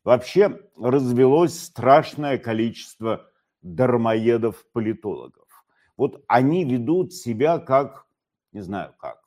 Вообще развелось страшное количество дармоедов-политологов. Вот они ведут себя как, не знаю как,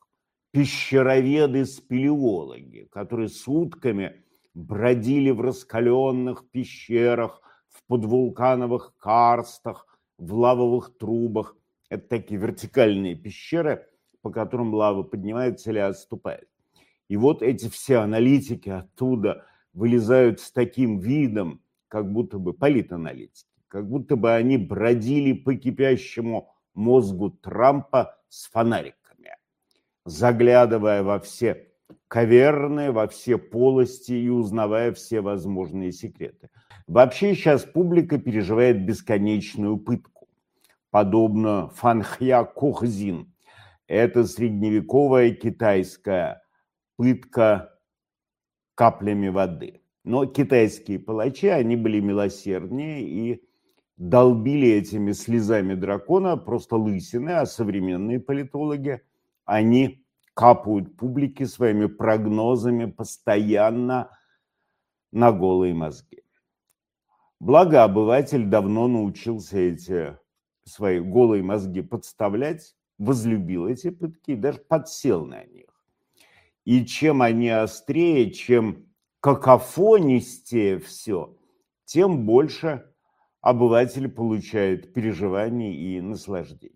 пещероведы-спелеологи, которые сутками бродили в раскаленных пещерах, в подвулкановых карстах, в лавовых трубах. Это такие вертикальные пещеры, по которым лава поднимается или отступает. И вот эти все аналитики оттуда вылезают с таким видом, как будто бы политаналитики, как будто бы они бродили по кипящему мозгу Трампа с фонариками, заглядывая во все каверны, во все полости и узнавая все возможные секреты. Вообще сейчас публика переживает бесконечную пытку, подобно Фанхья Кохзин. Это средневековая китайская пытка каплями воды. Но китайские палачи, они были милосерднее и долбили этими слезами дракона просто лысины, а современные политологи, они капают публике своими прогнозами постоянно на голые мозги. Благо, обыватель давно научился эти свои голые мозги подставлять, возлюбил эти пытки и даже подсел на них. И чем они острее, чем какофонистее все, тем больше обыватель получает переживаний и наслаждений.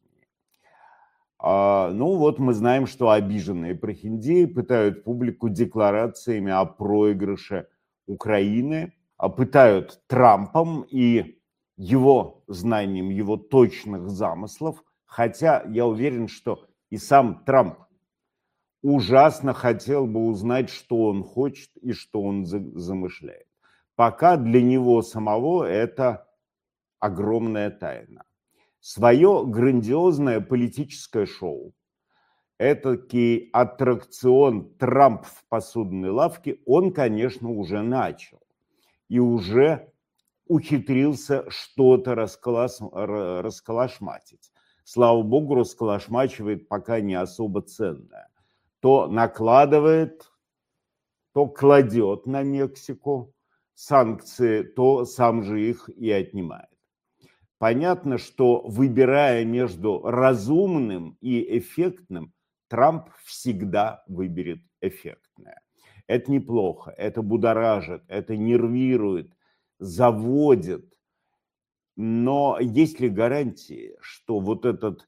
Ну вот мы знаем, что обиженные прохиндеи пытают публику декларациями о проигрыше Украины, пытают Трампом и его знанием его точных замыслов, хотя я уверен, что и сам Трамп ужасно хотел бы узнать, что он хочет и что он замышляет. Пока для него самого это огромная тайна. Свое грандиозное политическое шоу, этакий аттракцион «Трамп в посудной лавке», он, конечно, уже начал. И уже ухитрился что-то расколошматить. Слава богу, расколошмачивает пока не особо ценное. То накладывает, то кладет на Мексику санкции, то сам же их и отнимает. Понятно, что выбирая между разумным и эффектным, Трамп всегда выберет эффектное. Это неплохо, это будоражит, это нервирует, заводит. Но есть ли гарантии, что вот этот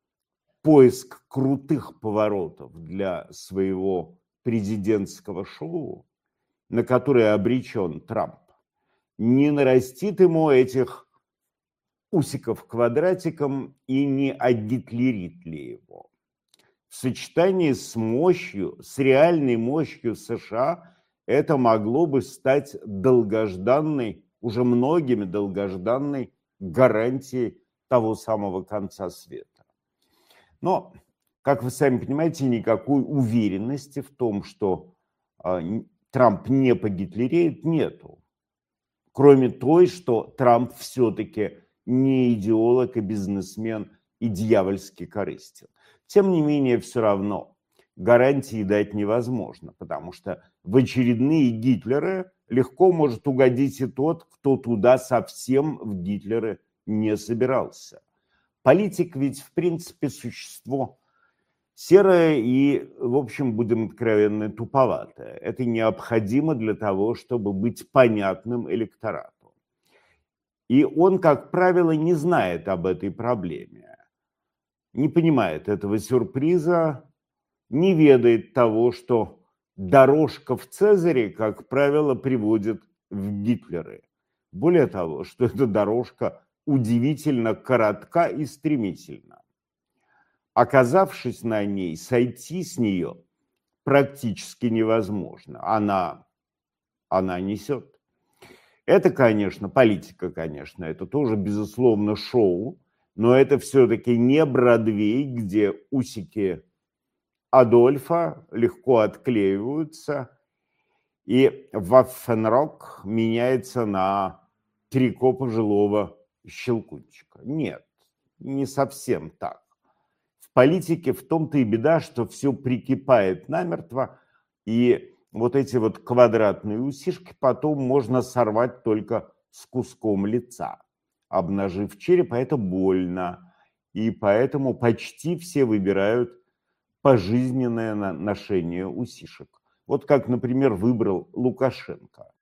поиск крутых поворотов для своего президентского шоу, на которое обречен Трамп, не нарастит ему этих усиков квадратиком и не огитлерит ли его? В сочетании с мощью, с реальной мощью США, это могло бы стать долгожданной, уже многими долгожданной гарантией того самого конца света. Но, как вы сами понимаете, никакой уверенности в том, что Трамп не погитлереет, нету. Кроме той, что Трамп все-таки не идеолог и бизнесмен и дьявольски корыстен. Тем не менее, все равно гарантии дать невозможно, потому что в очередные Гитлеры легко может угодить и тот, кто туда совсем в Гитлеры не собирался. Политик ведь, в принципе, существо серое и, в общем, будем откровенны, туповатое. Это необходимо для того, чтобы быть понятным электорату. И он, как правило, не знает об этой проблеме, не понимает этого сюрприза, не ведает того, что дорожка в Цезаре, как правило, приводит в Гитлеры. Более того, что эта дорожка удивительно коротка и стремительна. Оказавшись на ней, сойти с нее практически невозможно. Она несет. Это, конечно, политика, конечно, это тоже, безусловно, шоу, но это все-таки не Бродвей, где усики Адольфа легко отклеиваются, и Ваффенрок меняется на трико пожилого Щелкунчика. Нет, не совсем так. В политике в том-то и беда, что все прикипает намертво, и вот эти вот квадратные усишки потом можно сорвать только с куском лица, обнажив череп, а это больно. И поэтому почти все выбирают пожизненное ношение усишек. Вот как, например, выбрал Лукашенко.